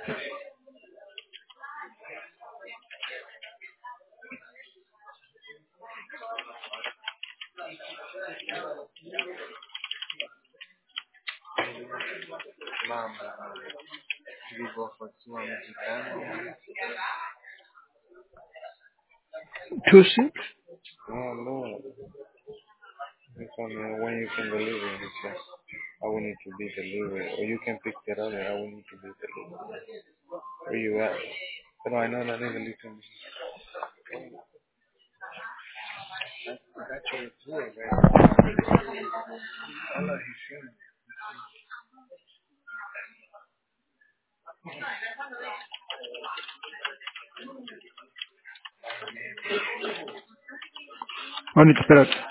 Mamma, vivo fortuna mexicana. 2-6? No, no. It's on when you can deliver. He said, I will need to be delivered. Or you can pick it up and I will need to be delivered. Where you at? Pero I know that nigga listen. I got your tour, man. Hola, he's here. Ahorita, espérate.